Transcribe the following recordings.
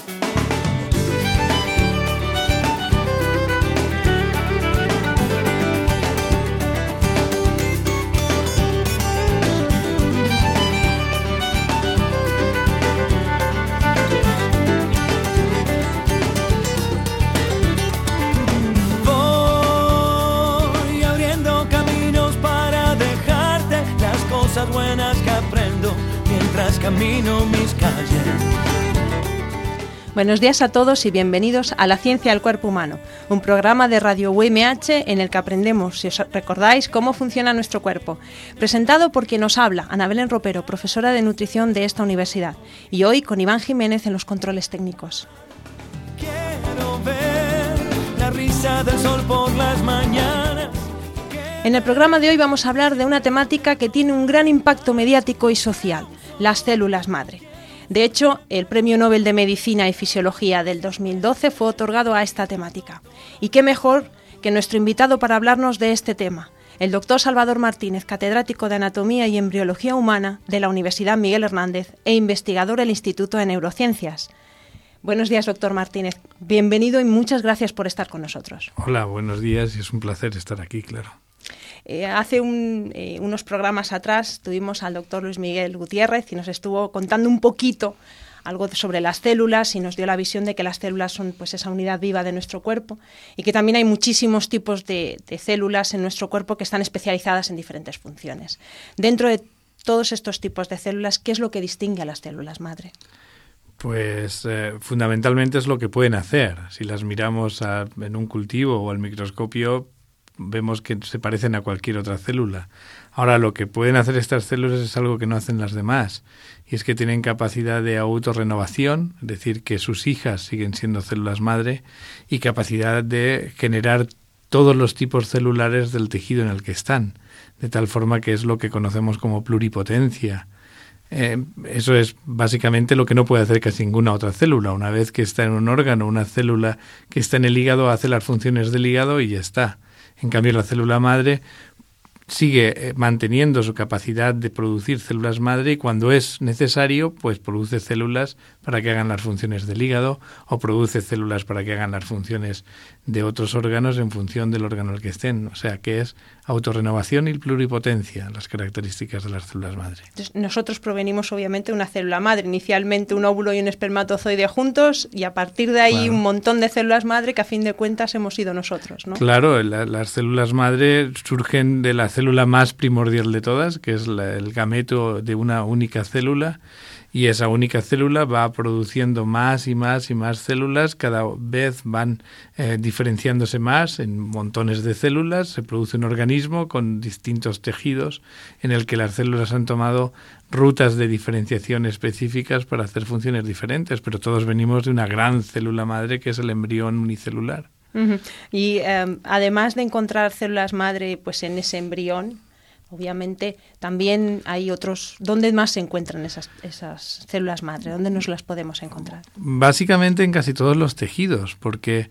Buenas que aprendo mientras camino mis calles. Buenos días a todos y bienvenidos a La Ciencia del Cuerpo Humano, un programa de Radio UMH en el que aprendemos, si os recordáis, cómo funciona nuestro cuerpo. Presentado por quien nos habla, Ana Belén Ropero, profesora de nutrición de esta universidad, y hoy con Iván Jiménez en los controles técnicos. Quiero ver la risa del sol por las mañanas. En el programa de hoy vamos a hablar de una temática que tiene un gran impacto mediático y social, las células madre. De hecho, el Premio Nobel de Medicina y Fisiología del 2012 fue otorgado a esta temática. Y qué mejor que nuestro invitado para hablarnos de este tema, el doctor Salvador Martínez, catedrático de Anatomía y Embriología Humana de la Universidad Miguel Hernández e investigador del Instituto de Neurociencias. Buenos días, doctor Martínez. Bienvenido y muchas gracias por estar con nosotros. Hola, buenos días y es un placer estar aquí, claro. Hace unos programas atrás tuvimos al doctor Luis Miguel Gutiérrez y nos estuvo contando un poquito algo sobre las células y nos dio la visión de que las células son pues esa unidad viva de nuestro cuerpo y que también hay muchísimos tipos de células en nuestro cuerpo que están especializadas en diferentes funciones. Dentro de todos estos tipos de células, ¿qué es lo que distingue a las células madre? Pues fundamentalmente es lo que pueden hacer. Si las miramos en un cultivo o al microscopio, vemos que se parecen a cualquier otra célula. Ahora, lo que pueden hacer estas células es algo que no hacen las demás, y es que tienen capacidad de autorrenovación, es decir, que sus hijas siguen siendo células madre, y capacidad de generar todos los tipos celulares del tejido en el que están, de tal forma que es lo que conocemos como pluripotencia. Eso es básicamente lo que no puede hacer casi ninguna otra célula. Una vez que está en un órgano, una célula que está en el hígado hace las funciones del hígado y ya está. En cambio, la célula madre sigue manteniendo su capacidad de producir células madre y cuando es necesario, pues produce células para que hagan las funciones del hígado o produce células para que hagan las funciones de otros órganos en función del órgano en el que estén. O sea, que es autorrenovación y pluripotencia, las características de las células madre. Entonces, nosotros provenimos obviamente de una célula madre, inicialmente un óvulo y un espermatozoide juntos y a partir de ahí claro, un montón de células madre que a fin de cuentas hemos sido nosotros, ¿no? Claro, las células madre surgen de la célula más primordial de todas, que es el gameto de una única célula, y esa única célula va produciendo más y más y más células, cada vez van diferenciándose más en montones de células, se produce un organismo con distintos tejidos en el que las células han tomado rutas de diferenciación específicas para hacer funciones diferentes, pero todos venimos de una gran célula madre que es el embrión unicelular. Uh-huh. Y además de encontrar células madre pues en ese embrión, obviamente también hay otros. ¿Dónde más se encuentran esas células madre? ¿Dónde nos las podemos encontrar? Básicamente en casi todos los tejidos, porque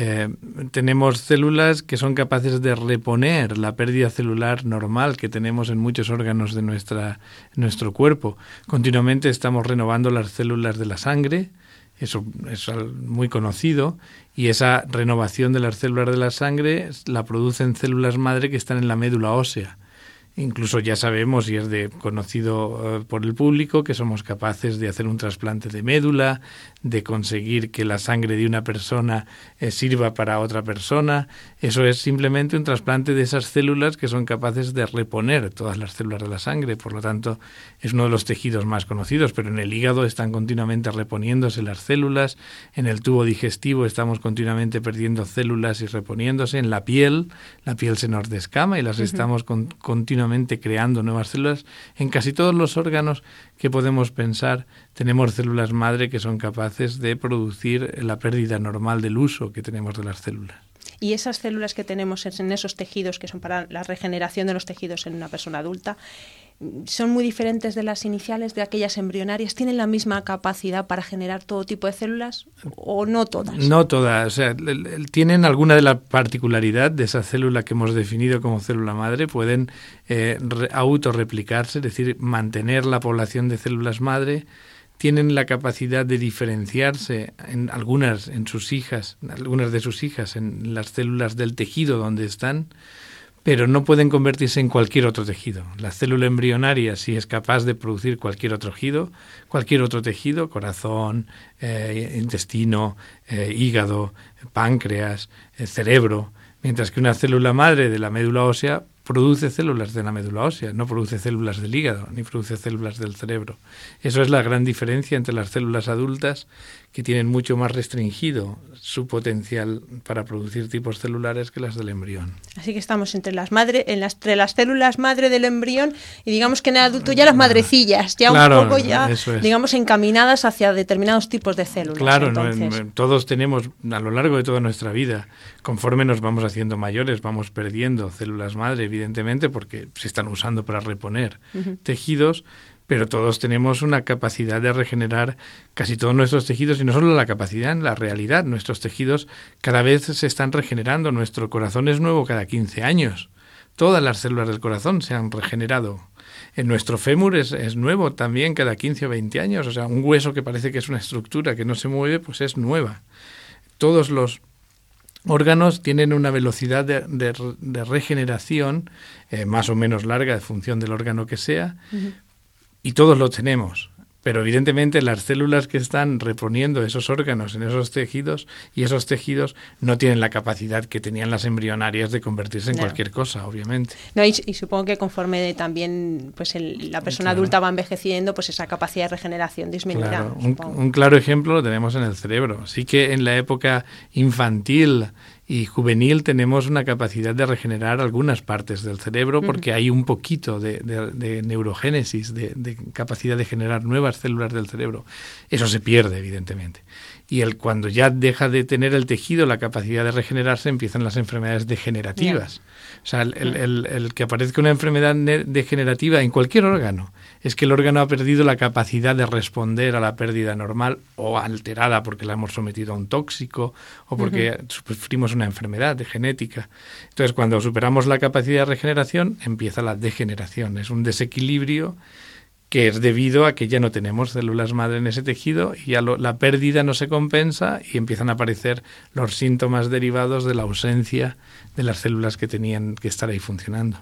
tenemos células que son capaces de reponer la pérdida celular normal que tenemos en muchos órganos de nuestro cuerpo. Continuamente estamos renovando las células de la sangre. Eso es muy conocido y esa renovación de las células de la sangre la producen células madre que están en la médula ósea. Incluso ya sabemos, y es conocido por el público, que somos capaces de hacer un trasplante de médula, de conseguir que la sangre de una persona sirva para otra persona. Eso es simplemente un trasplante de esas células que son capaces de reponer todas las células de la sangre. Por lo tanto, es uno de los tejidos más conocidos, pero en el hígado están continuamente reponiéndose las células, en el tubo digestivo estamos continuamente perdiendo células y reponiéndose, en la piel se nos descama y las estamos continuamente creando nuevas células. En casi todos los órganos que podemos pensar tenemos células madre que son capaces de producir la pérdida normal del uso que tenemos de las células. Y esas células que tenemos en esos tejidos, que son para la regeneración de los tejidos en una persona adulta, ¿son muy diferentes de las iniciales, de aquellas embrionarias? ¿Tienen la misma capacidad para generar todo tipo de células o no todas? No todas. O sea, tienen alguna de la particularidad de esa célula que hemos definido como célula madre. Pueden autorreplicarse, es decir, mantener la población de células madre tienen la capacidad de diferenciarse en algunas de sus hijas, en las células del tejido donde están, pero no pueden convertirse en cualquier otro tejido. La célula embrionaria sí es capaz de producir cualquier otro tejido, corazón, intestino, hígado, páncreas, cerebro, mientras que una célula madre de la médula ósea produce células de la médula ósea, no produce células del hígado, ni produce células del cerebro. Eso es la gran diferencia entre las células adultas, que tienen mucho más restringido su potencial para producir tipos celulares que las del embrión. Así que estamos entre las células madre del embrión y digamos que en el adulto ya las madrecillas, ya claro, un poco ya, digamos, encaminadas hacia determinados tipos de células. Claro, todos tenemos a lo largo de toda nuestra vida, conforme nos vamos haciendo mayores, vamos perdiendo células madre, evidentemente, porque se están usando para reponer tejidos, pero todos tenemos una capacidad de regenerar casi todos nuestros tejidos, y no solo la capacidad, en la realidad, nuestros tejidos cada vez se están regenerando. Nuestro corazón es nuevo cada 15 años. Todas las células del corazón se han regenerado. En nuestro fémur es nuevo también cada 15 o 20 años. O sea, un hueso que parece que es una estructura que no se mueve, pues es nueva. Todos los órganos tienen una velocidad de regeneración más o menos larga en función del órgano que sea, y todos lo tenemos. Pero evidentemente las células que están reponiendo esos órganos en esos tejidos, y esos tejidos no tienen la capacidad que tenían las embrionarias de convertirse en cualquier cosa, obviamente. No, y supongo que conforme también pues la persona adulta va envejeciendo, pues esa capacidad de regeneración disminuirá. Claro. Un claro ejemplo lo tenemos en el cerebro. Sí que en la época infantil y juvenil tenemos una capacidad de regenerar algunas partes del cerebro, porque hay un poquito de neurogénesis, de capacidad de generar nuevas células del cerebro. Eso se pierde, evidentemente. Y cuando ya deja de tener el tejido la capacidad de regenerarse, empiezan las enfermedades degenerativas. O sea, el que aparezca una enfermedad degenerativa en cualquier órgano es que el órgano ha perdido la capacidad de responder a la pérdida normal, o alterada porque la hemos sometido a un tóxico, o porque sufrimos una enfermedad genética. Entonces, cuando superamos la capacidad de regeneración, empieza la degeneración. Es un desequilibrio que es debido a que ya no tenemos células madre en ese tejido, y ya la pérdida no se compensa, y empiezan a aparecer los síntomas derivados de la ausencia de las células que tenían que estar ahí funcionando.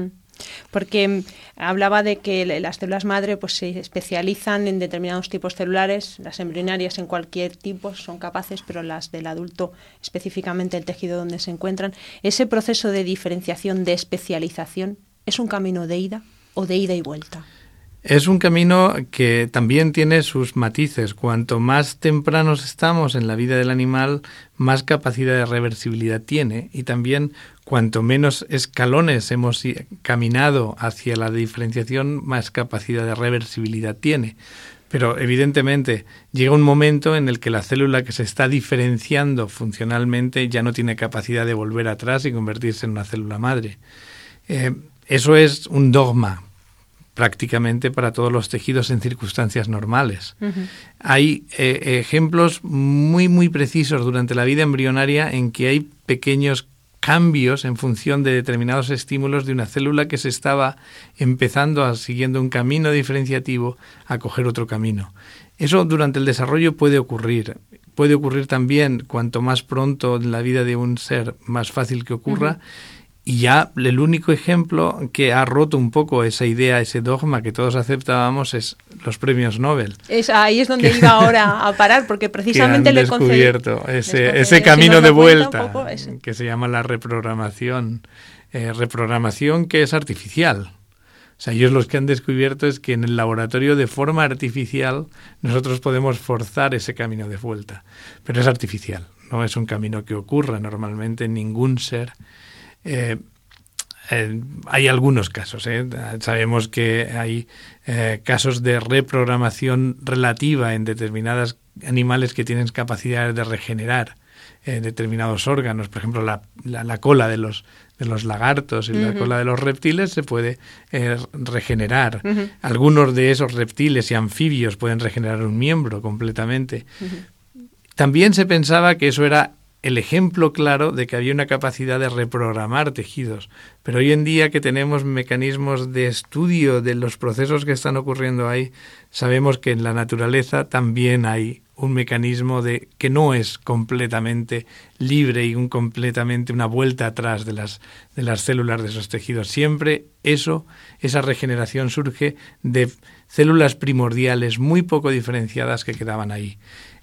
Porque hablaba de que las células madre pues se especializan en determinados tipos celulares, las embrionarias en cualquier tipo son capaces, pero las del adulto, específicamente el tejido donde se encuentran. Ese proceso de diferenciación, de especialización, ¿es un camino de ida o de ida y vuelta? Es un camino que también tiene sus matices. Cuanto más tempranos estamos en la vida del animal, más capacidad de reversibilidad tiene, y también cuanto menos escalones hemos caminado hacia la diferenciación, más capacidad de reversibilidad tiene. Pero evidentemente llega un momento en el que la célula que se está diferenciando funcionalmente ya no tiene capacidad de volver atrás y convertirse en una célula madre. Eso es un dogma prácticamente para todos los tejidos en circunstancias normales. Hay ejemplos muy, muy precisos durante la vida embrionaria en que hay pequeños cambios en función de determinados estímulos de una célula que se estaba empezando siguiendo un camino diferenciativo a coger otro camino. Eso durante el desarrollo puede ocurrir. Puede ocurrir también cuanto más pronto en la vida de un ser, más fácil que ocurra. Y ya el único ejemplo que ha roto un poco esa idea, ese dogma que todos aceptábamos, es los premios Nobel. Ahí es donde iba ahora a parar, porque precisamente le descubierto ese camino de vuelta que se llama la reprogramación. Reprogramación que es artificial. O sea, ellos los que han descubierto es que en el laboratorio, de forma artificial, nosotros podemos forzar ese camino de vuelta. Pero es artificial, no es un camino que ocurra normalmente en ningún ser. Hay algunos casos, sabemos que hay casos de reprogramación relativa en determinados animales que tienen capacidades de regenerar determinados órganos. Por ejemplo, la cola de los lagartos y la cola de los reptiles se puede regenerar. Algunos de esos reptiles y anfibios pueden regenerar un miembro completamente. También se pensaba que eso era el ejemplo claro de que había una capacidad de reprogramar tejidos. Pero hoy en día que tenemos mecanismos de estudio de los procesos que están ocurriendo ahí, sabemos que en la naturaleza también hay un mecanismo de que no es completamente libre y completamente una vuelta atrás de las células de esos tejidos. Siempre esa regeneración surge de células primordiales muy poco diferenciadas que quedaban ahí.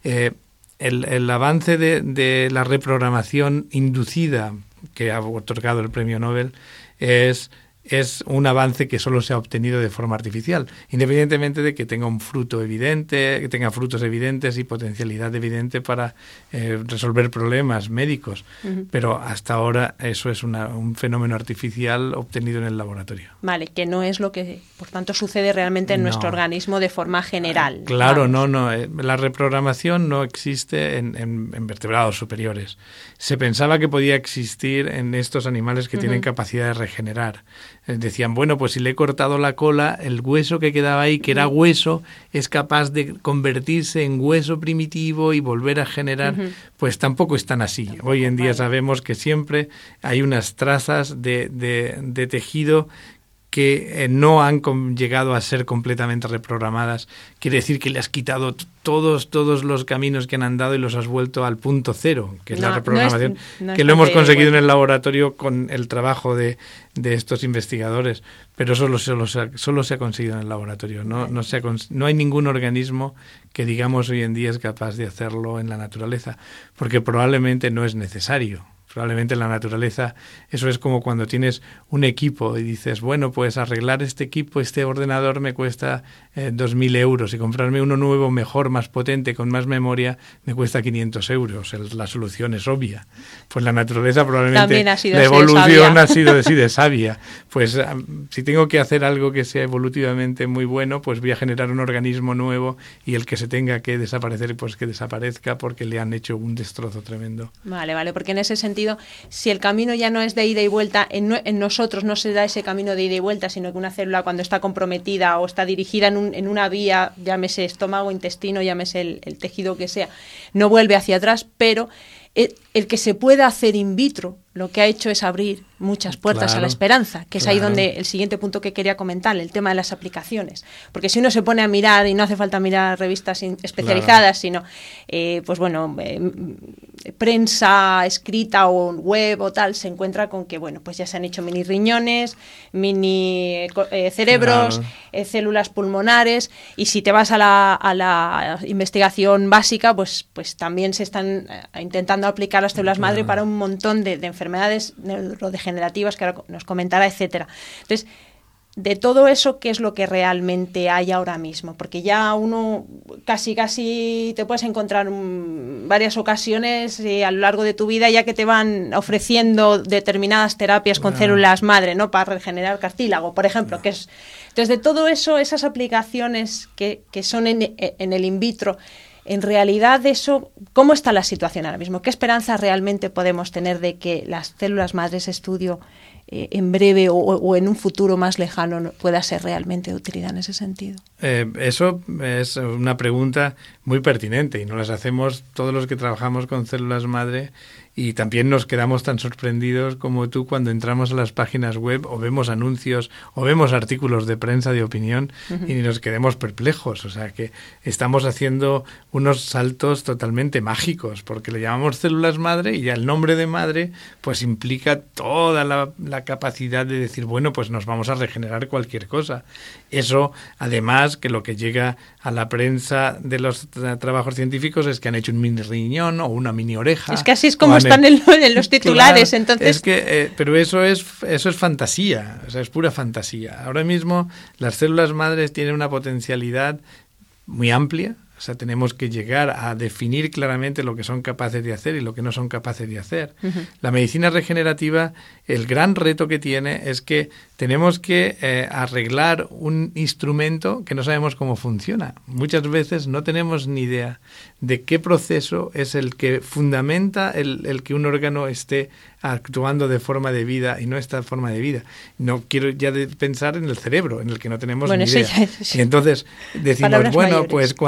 El avance de la reprogramación inducida que ha otorgado el premio Nobel es un avance que solo se ha obtenido de forma artificial, independientemente de que tenga un fruto evidente, que tenga frutos evidentes y potencialidad evidente para resolver problemas médicos. Uh-huh. Pero hasta ahora eso es un fenómeno artificial obtenido en el laboratorio. Vale, que no es lo que, por tanto, sucede realmente en nuestro organismo de forma general. Claro, no. La reprogramación no existe en vertebrados superiores. Se pensaba que podía existir en estos animales que tienen capacidad de regenerar. Decían, bueno, pues si le he cortado la cola, el hueso que quedaba ahí, que era hueso, es capaz de convertirse en hueso primitivo y volver a generar. Pues tampoco es tan así. Hoy en día sabemos que siempre hay unas trazas de tejido que no han llegado a ser completamente reprogramadas. Quiere decir que le has quitado todos los caminos que han andado y los has vuelto al punto cero, que es la reprogramación, que lo hemos conseguido en el laboratorio con el trabajo de estos investigadores, pero solo se ha conseguido en el laboratorio. No hay ningún organismo que digamos hoy en día es capaz de hacerlo en la naturaleza, porque probablemente no es necesario. Probablemente en la naturaleza eso es como cuando tienes un equipo y dices, bueno, pues arreglar este equipo, este ordenador me cuesta 2.000 euros y comprarme uno nuevo, mejor, más potente, con más memoria, me cuesta 500 euros. La solución es obvia. Pues la naturaleza probablemente, la evolución ha sido así de sabia. Pues si tengo que hacer algo que sea evolutivamente muy bueno, pues voy a generar un organismo nuevo y el que se tenga que desaparecer, pues que desaparezca porque le han hecho un destrozo tremendo. Vale, porque en ese sentido, si el camino ya no es de ida y vuelta, en nosotros no se da ese camino de ida y vuelta, sino que una célula cuando está comprometida o está dirigida en una vía, llámese estómago, intestino, llámese el tejido que sea, no vuelve hacia atrás, pero el que se pueda hacer in vitro lo que ha hecho es abrir muchas puertas a la esperanza, que es ahí donde el siguiente punto que quería comentar, el tema de las aplicaciones. Porque si uno se pone a mirar, y no hace falta mirar revistas especializadas, sino, prensa escrita o web o tal, se encuentra con que, pues ya se han hecho mini riñones, mini cerebros, células pulmonares, y si te vas a la investigación básica, pues también se están intentando aplicar las células madre para un montón de enfermedades neurodegenerativas que ahora nos comentará, etcétera. Entonces, de todo eso, ¿qué es lo que realmente hay ahora mismo? Porque ya uno casi te puedes encontrar varias ocasiones a lo largo de tu vida ya que te van ofreciendo determinadas terapias con células madre, ¿no? Para regenerar cartílago, por ejemplo, que es... Entonces, de todo eso, esas aplicaciones que son en el in vitro, en realidad eso, ¿cómo está la situación ahora mismo? ¿Qué esperanza realmente podemos tener de que las células madres estudio en breve o en un futuro más lejano pueda ser realmente de utilidad en ese sentido? Eso es una pregunta muy pertinente y nos las hacemos todos los que trabajamos con células madre y también nos quedamos tan sorprendidos como tú cuando entramos a las páginas web o vemos anuncios o vemos artículos de prensa de opinión y nos quedemos perplejos. O sea que estamos haciendo unos saltos totalmente mágicos porque le llamamos células madre y ya el nombre de madre pues implica toda la capacidad de decir, bueno, pues nos vamos a regenerar cualquier cosa. Eso, además, que lo que llega a la prensa de los trabajos científicos es que han hecho un mini riñón o una mini oreja. Es que así es como están en los titulares, claro, entonces... Es que, pero eso es fantasía, o sea, es pura fantasía. Ahora mismo las células madres tienen una potencialidad muy amplia. O sea, tenemos que llegar a definir claramente lo que son capaces de hacer y lo que no son capaces de hacer. La medicina regenerativa, el gran reto que tiene es que tenemos que arreglar un instrumento que no sabemos cómo funciona. Muchas veces no tenemos ni idea de qué proceso es el que fundamenta el que un órgano esté actuando de forma de vida y no esta forma de vida. No quiero ya pensar en el cerebro, en el que no tenemos ni idea. Y entonces decimos, pues cuando tengamos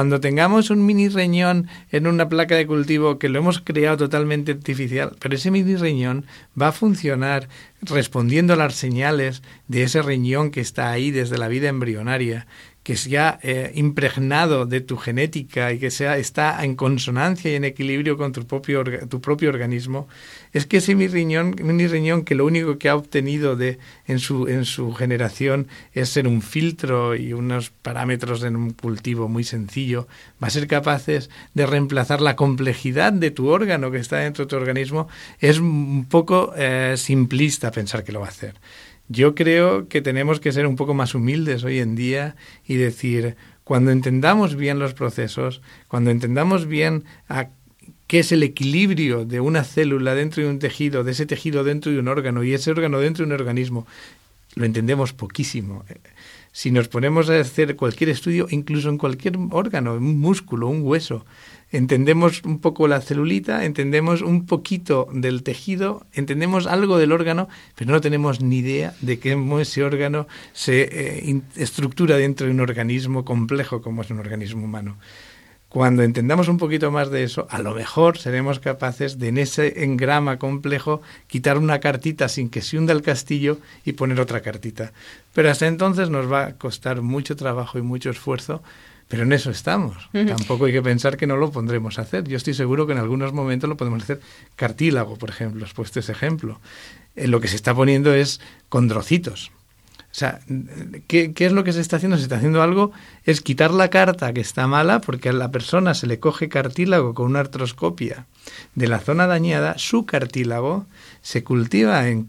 tengamos un mini riñón en una placa de cultivo que lo hemos creado totalmente artificial, pero ese mini riñón va a funcionar respondiendo a las señales de ese riñón que está ahí desde la vida embrionaria, que se ha impregnado de tu genética y que está en consonancia y en equilibrio con tu propio organismo. Es que ese mini riñón que lo único que ha obtenido en su generación es ser un filtro y unos parámetros en un cultivo muy sencillo, va a ser capaces de reemplazar la complejidad de tu órgano que está dentro de tu organismo. Es un poco simplista pensar que lo va a hacer. Yo creo que tenemos que ser un poco más humildes hoy en día y decir, cuando entendamos bien los procesos, cuando entendamos bien qué es el equilibrio de una célula dentro de un tejido, de ese tejido dentro de un órgano y ese órgano dentro de un organismo, lo entendemos poquísimo. Si nos ponemos a hacer cualquier estudio, incluso en cualquier órgano, un músculo, un hueso, entendemos un poco la celulita, entendemos un poquito del tejido, entendemos algo del órgano, pero no tenemos ni idea de cómo ese órgano se estructura dentro de un organismo complejo como es un organismo humano. Cuando entendamos un poquito más de eso, a lo mejor seremos capaces de en ese engrama complejo quitar una cartita sin que se hunda el castillo y poner otra cartita. Pero hasta entonces nos va a costar mucho trabajo y mucho esfuerzo, pero en eso estamos. Tampoco hay que pensar que no lo pondremos a hacer. Yo estoy seguro que en algunos momentos lo podemos hacer. Cartílago, por ejemplo, has puesto ese ejemplo. Lo que se está poniendo es condrocitos. O sea, ¿qué es lo que se está haciendo? Se está haciendo algo, es quitar la carta que está mala, porque a la persona se le coge cartílago con una artroscopia de la zona dañada, su cartílago se cultiva en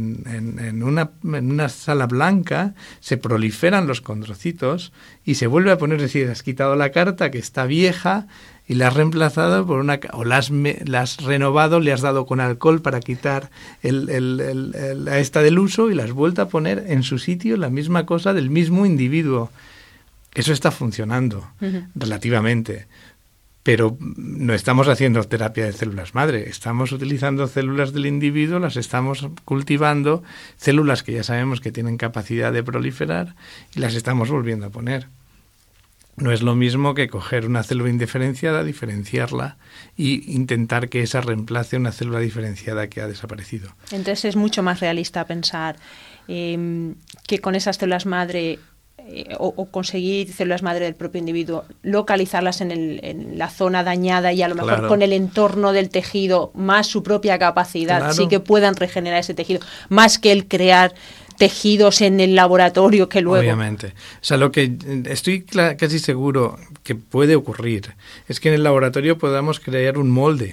una sala blanca, se proliferan los condrocitos y se vuelve a poner, es decir, has quitado la carta que está vieja y la has reemplazado por la has renovado, le has dado con alcohol para quitar a esta del uso y la has vuelto a poner en su sitio la misma cosa del mismo individuo. Eso está funcionando relativamente, pero no estamos haciendo terapia de células madre, estamos utilizando células del individuo, las estamos cultivando, células que ya sabemos que tienen capacidad de proliferar y las estamos volviendo a poner. No es lo mismo que coger una célula indiferenciada, diferenciarla y intentar que esa reemplace una célula diferenciada que ha desaparecido. Entonces es mucho más realista pensar que con esas células madre o conseguir células madre del propio individuo, localizarlas en la zona dañada y a lo mejor con el entorno del tejido más su propia capacidad, sí que puedan regenerar ese tejido, más que el crear tejidos en el laboratorio que luego... Obviamente. O sea, lo que estoy casi seguro que puede ocurrir es que en el laboratorio podamos crear un molde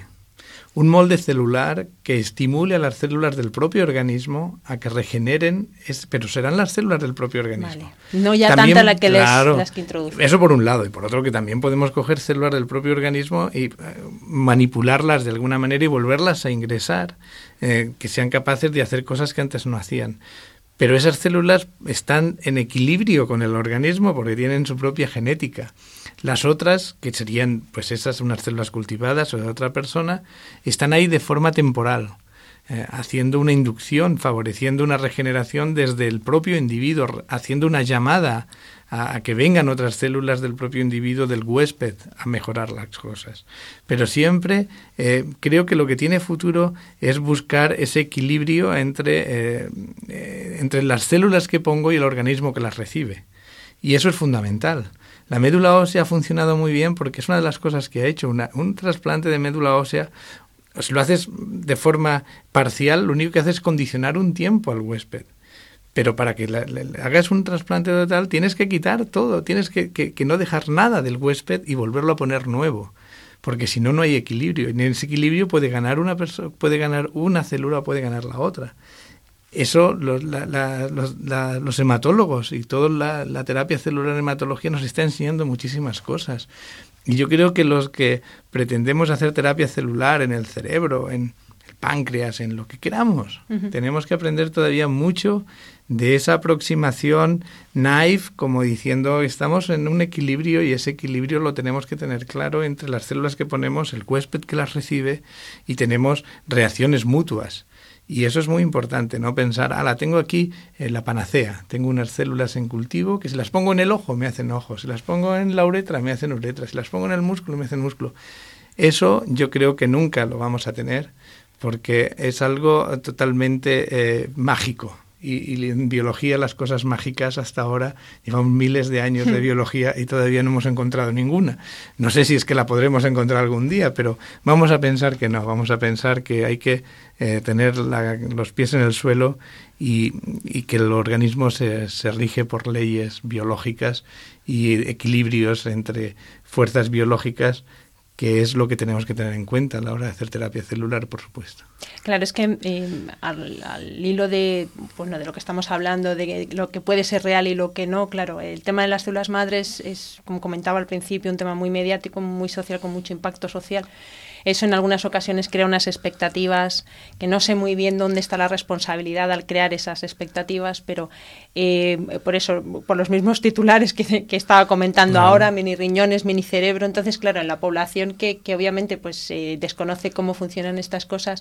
celular que estimule a las células del propio organismo a que regeneren, pero serán las células del propio organismo. Vale. No ya también, tanta las que introducen. Eso por un lado, y por otro que también podemos coger células del propio organismo y manipularlas de alguna manera y volverlas a ingresar, que sean capaces de hacer cosas que antes no hacían. Pero esas células están en equilibrio con el organismo porque tienen su propia genética. Las otras, que serían pues esas unas células cultivadas o de otra persona, están ahí de forma temporal, haciendo una inducción, favoreciendo una regeneración desde el propio individuo, haciendo una llamada a que vengan otras células del propio individuo, del huésped, a mejorar las cosas. Pero siempre creo que lo que tiene futuro es buscar ese equilibrio entre las células que pongo y el organismo que las recibe. Y eso es fundamental. La médula ósea ha funcionado muy bien porque es una de las cosas que ha hecho. Un trasplante de médula ósea, si lo haces de forma parcial, lo único que haces es condicionar un tiempo al huésped. Pero para que le hagas un trasplante total tienes que quitar todo, tienes que no dejar nada del huésped y volverlo a poner nuevo, porque si no, no hay equilibrio. Y en ese equilibrio puede ganar una persona, puede ganar una célula o puede ganar la otra. Eso los hematólogos y toda la terapia celular en hematología nos está enseñando muchísimas cosas. Y yo creo que los que pretendemos hacer terapia celular en el cerebro, en el páncreas, en lo que queramos, tenemos que aprender todavía mucho de esa aproximación naive, como diciendo estamos en un equilibrio y ese equilibrio lo tenemos que tener claro entre las células que ponemos, el huésped que las recibe y tenemos reacciones mutuas. Y eso es muy importante, no pensar, la tengo aquí la panacea, tengo unas células en cultivo que si las pongo en el ojo me hacen ojos, si las pongo en la uretra me hacen uretra, si las pongo en el músculo me hacen músculo. Eso yo creo que nunca lo vamos a tener porque es algo totalmente mágico. Y en biología las cosas mágicas hasta ahora, llevamos miles de años de biología y todavía no hemos encontrado ninguna. No sé si es que la podremos encontrar algún día, pero vamos a pensar que no, vamos a pensar que hay que tener los pies en el suelo y que el organismo se rige por leyes biológicas y equilibrios entre fuerzas biológicas, que es lo que tenemos que tener en cuenta a la hora de hacer terapia celular, por supuesto. Claro, es que al hilo de lo que estamos hablando, de lo que puede ser real y lo que no, claro, el tema de las células madres es, como comentaba al principio, un tema muy mediático, muy social, con mucho impacto social. Eso en algunas ocasiones crea unas expectativas que no sé muy bien dónde está la responsabilidad al crear esas expectativas, pero por eso, por los mismos titulares que estaba comentando ahora, mini riñones, mini cerebro. Entonces, claro, en la población que obviamente pues desconoce cómo funcionan estas cosas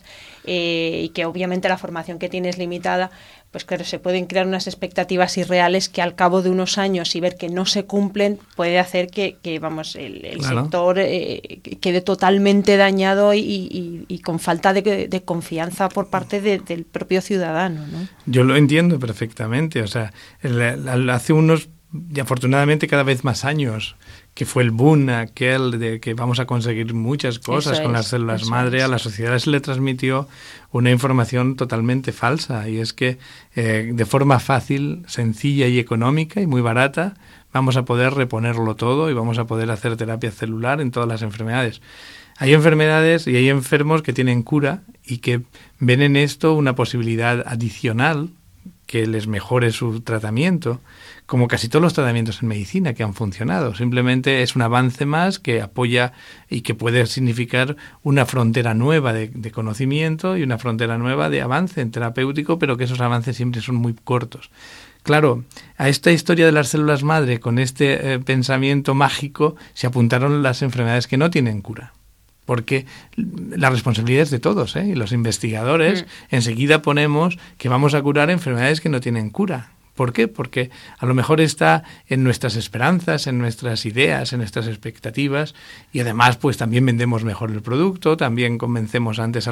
y que obviamente la formación que tiene es limitada, pues claro, se pueden crear unas expectativas irreales que al cabo de unos años y ver que no se cumplen puede hacer que el sector quede totalmente dañado y con falta de confianza por parte del propio ciudadano, ¿no? Yo lo entiendo perfectamente, o sea, hace unos, y afortunadamente cada vez más años, que fue el boom aquel de que vamos a conseguir muchas cosas con las células madre, a la sociedad se le transmitió una información totalmente falsa, y es que de forma fácil, sencilla y económica y muy barata vamos a poder reponerlo todo y vamos a poder hacer terapia celular en todas las enfermedades. Hay enfermedades y hay enfermos que tienen cura y que ven en esto una posibilidad adicional que les mejore su tratamiento, como casi todos los tratamientos en medicina que han funcionado. Simplemente es un avance más que apoya y que puede significar una frontera nueva de conocimiento y una frontera nueva de avance en terapéutico, pero que esos avances siempre son muy cortos. Claro, a esta historia de las células madre, con este pensamiento mágico, se apuntaron las enfermedades que no tienen cura. Porque la responsabilidad es de todos, y los investigadores enseguida ponemos que vamos a curar enfermedades que no tienen cura. ¿Por qué? Porque a lo mejor está en nuestras esperanzas, en nuestras ideas, en nuestras expectativas, y además pues también vendemos mejor el producto, también convencemos antes a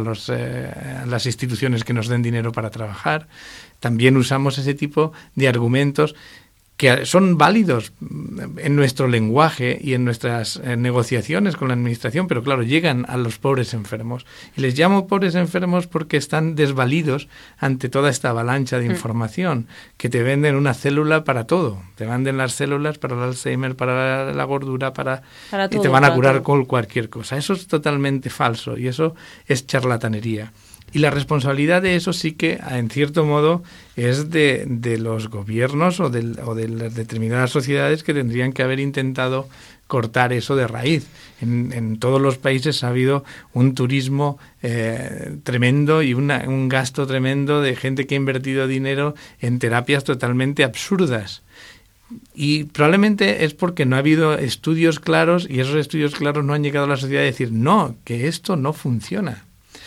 las instituciones que nos den dinero para trabajar, también usamos ese tipo de argumentos que son válidos en nuestro lenguaje y en nuestras negociaciones con la administración, pero claro, llegan a los pobres enfermos. Y les llamo pobres enfermos porque están desvalidos ante toda esta avalancha de información, que te venden una célula para todo. Te venden las células para el Alzheimer, para la gordura, para todo, y te van a curar con cualquier cosa. Eso es totalmente falso y eso es charlatanería. Y la responsabilidad de eso sí que, en cierto modo, es de los gobiernos o de las determinadas sociedades que tendrían que haber intentado cortar eso de raíz. En todos los países ha habido un turismo tremendo y un gasto tremendo de gente que ha invertido dinero en terapias totalmente absurdas. Y probablemente es porque no ha habido estudios claros y esos estudios claros no han llegado a la sociedad a decir, no, que esto no funciona.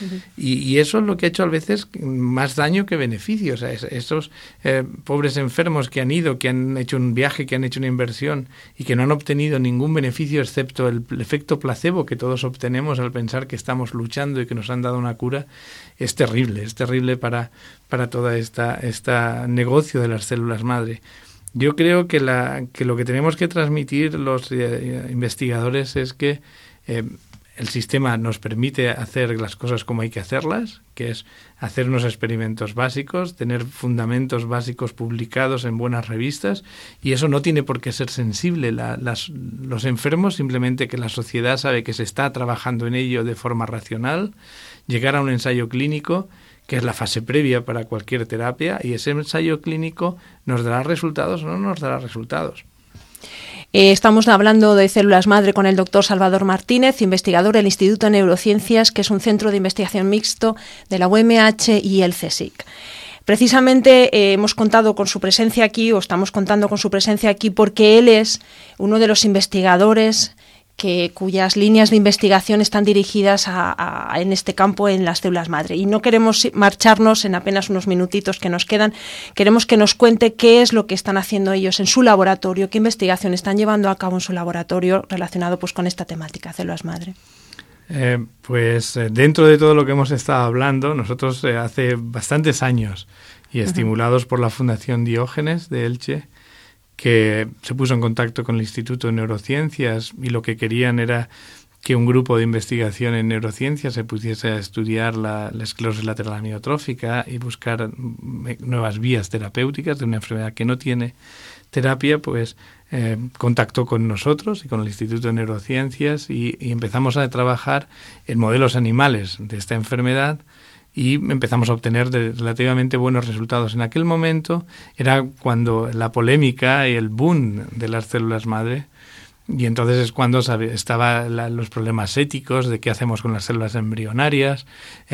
Y eso es lo que ha hecho a veces más daño que beneficio. O sea, esos pobres enfermos que han ido, que han hecho un viaje, que han hecho una inversión y que no han obtenido ningún beneficio excepto el efecto placebo que todos obtenemos al pensar que estamos luchando y que nos han dado una cura, es terrible para todo este negocio de las células madre. Yo creo que lo que tenemos que transmitir los investigadores es que el sistema nos permite hacer las cosas como hay que hacerlas, que es hacer unos experimentos básicos, tener fundamentos básicos publicados en buenas revistas, y eso no tiene por qué ser sensible. Los enfermos, simplemente que la sociedad sabe que se está trabajando en ello de forma racional, llegar a un ensayo clínico, que es la fase previa para cualquier terapia, y ese ensayo clínico nos dará resultados o no nos dará resultados. Estamos hablando de células madre con el doctor Salvador Martínez, investigador del Instituto de Neurociencias, que es un centro de investigación mixto de la UMH y el CSIC. Precisamente hemos contado con su presencia aquí, o estamos contando con su presencia aquí, porque él es uno de los investigadores cuyas líneas de investigación están dirigidas en este campo, en las células madre. Y no queremos marcharnos en apenas unos minutitos que nos quedan. Queremos que nos cuente qué es lo que están haciendo ellos en su laboratorio, qué investigación están llevando a cabo en su laboratorio relacionado pues con esta temática, células madre. Dentro de todo lo que hemos estado hablando, nosotros hace bastantes años, y estimulados por la Fundación Diógenes de Elche, que se puso en contacto con el Instituto de Neurociencias, y lo que querían era que un grupo de investigación en neurociencias se pusiese a estudiar la esclerosis lateral amiotrófica y buscar nuevas vías terapéuticas de una enfermedad que no tiene terapia, pues contactó con nosotros y con el Instituto de Neurociencias y empezamos a trabajar en modelos animales de esta enfermedad, y empezamos a obtener relativamente buenos resultados. En aquel momento era cuando la polémica y el boom de las células madre, y entonces es cuando estaban los problemas éticos de qué hacemos con las células embrionarias,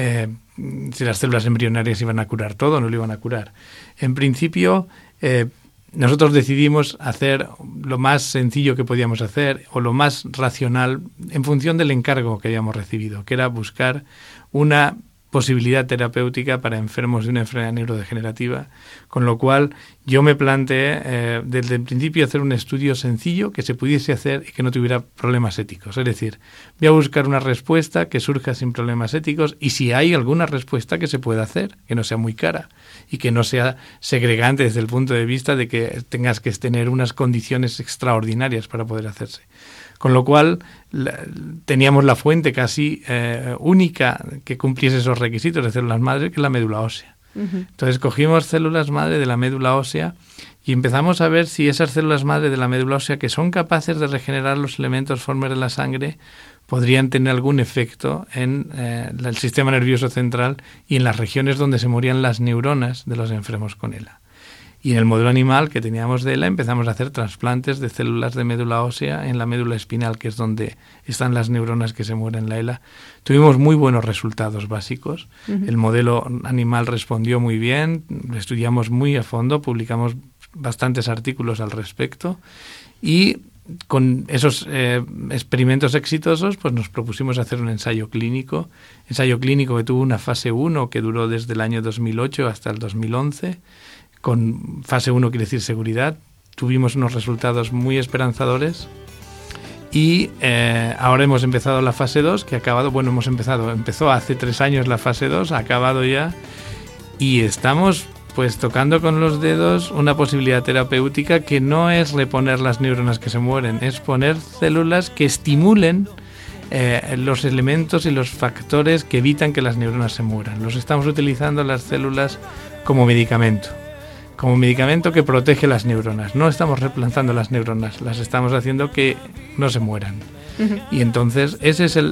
si las células embrionarias iban a curar todo o no lo iban a curar. En principio, nosotros decidimos hacer lo más sencillo que podíamos hacer o lo más racional en función del encargo que habíamos recibido, que era buscar una posibilidad terapéutica para enfermos de una enfermedad neurodegenerativa, con lo cual yo me planteé desde el principio hacer un estudio sencillo que se pudiese hacer y que no tuviera problemas éticos. Es decir, voy a buscar una respuesta que surja sin problemas éticos, y si hay alguna respuesta que se pueda hacer, que no sea muy cara y que no sea segregante desde el punto de vista de que tengas que tener unas condiciones extraordinarias para poder hacerse. Con lo cual teníamos la fuente casi única que cumpliese esos requisitos de células madre, que es la médula ósea. Entonces cogimos células madre de la médula ósea y empezamos a ver si esas células madre de la médula ósea, que son capaces de regenerar los elementos formes de la sangre, podrían tener algún efecto en el sistema nervioso central y en las regiones donde se morían las neuronas de los enfermos con ELA. Y en el modelo animal que teníamos de ELA empezamos a hacer trasplantes de células de médula ósea en la médula espinal, que es donde están las neuronas que se mueren en la ELA. Tuvimos muy buenos resultados básicos. El modelo animal respondió muy bien, lo estudiamos muy a fondo, publicamos bastantes artículos al respecto, y con esos experimentos exitosos pues nos propusimos hacer un ensayo clínico que tuvo una fase 1 que duró desde el año 2008 hasta el 2011. Con fase 1 quiere decir seguridad. Tuvimos unos resultados muy esperanzadores y ahora hemos empezado la fase 2, que ha acabado, empezó hace 3 años la fase 2, ha acabado ya, y estamos pues tocando con los dedos una posibilidad terapéutica que no es reponer las neuronas que se mueren, es poner células que estimulen los elementos y los factores que evitan que las neuronas se mueran. Los estamos utilizando las células como medicamento que protege las neuronas. No estamos reemplazando las neuronas, las estamos haciendo que no se mueran. Y entonces esa es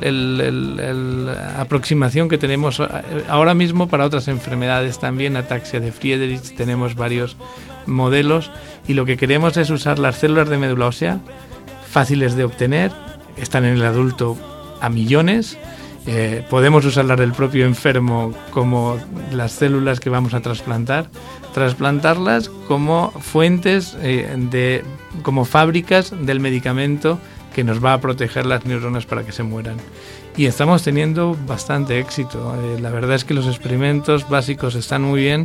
la aproximación que tenemos ahora mismo para otras enfermedades también, ataxia de Friedreich, tenemos varios modelos, y lo que queremos es usar las células de médula ósea, fáciles de obtener, están en el adulto a millones. Podemos usarlas del propio enfermo como las células que vamos a trasplantarlas como fuentes, como fábricas del medicamento que nos va a proteger las neuronas para que se mueran. Y estamos teniendo bastante éxito. La verdad es que los experimentos básicos están muy bien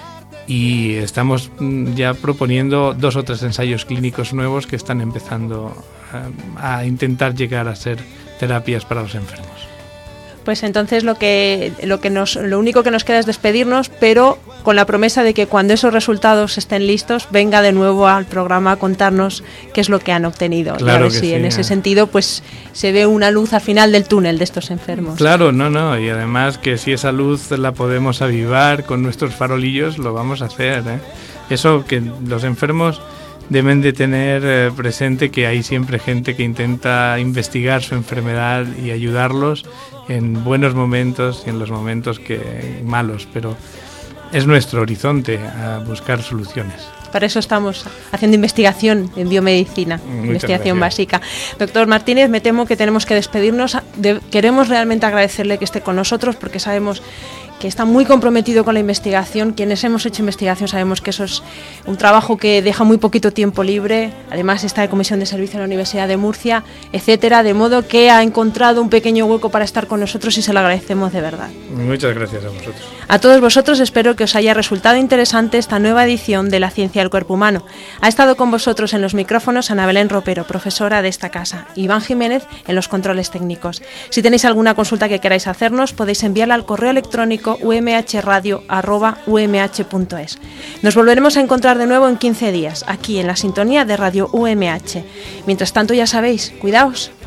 y estamos ya proponiendo 2 o 3 ensayos clínicos nuevos que están empezando a intentar llegar a ser terapias para los enfermos. Pues entonces lo único que nos queda es despedirnos, pero con la promesa de que cuando esos resultados estén listos, venga de nuevo al programa a contarnos qué es lo que han obtenido. Claro, y a ver si en ese sentido pues se ve una luz al final del túnel de estos enfermos. Claro, y además que si esa luz la podemos avivar con nuestros farolillos, lo vamos a hacer, ¿eh? Eso, que los enfermos deben de tener presente que hay siempre gente que intenta investigar su enfermedad y ayudarlos en buenos momentos y en los momentos malos, pero es nuestro horizonte a buscar soluciones. Para eso estamos haciendo investigación en biomedicina, investigación básica. Doctor Martínez, me temo que tenemos que despedirnos. Queremos realmente agradecerle que esté con nosotros porque sabemos que está muy comprometido con la investigación. Quienes hemos hecho investigación sabemos que eso es un trabajo que deja muy poquito tiempo libre. Además está de comisión de servicio en la Universidad de Murcia, etcétera, de modo que ha encontrado un pequeño hueco para estar con nosotros y se lo agradecemos de verdad. Muchas gracias a vosotros. A todos vosotros espero que os haya resultado interesante esta nueva edición de La Ciencia del Cuerpo Humano. Ha estado con vosotros en los micrófonos Ana Belén Ropero, profesora de esta casa, Iván Jiménez en los controles técnicos. Si tenéis alguna consulta que queráis hacernos, podéis enviarla al correo electrónico umhradio@umh.es. Nos volveremos a encontrar de nuevo en 15 días, aquí en la sintonía de Radio UMH. Mientras tanto, ya sabéis, cuidaos.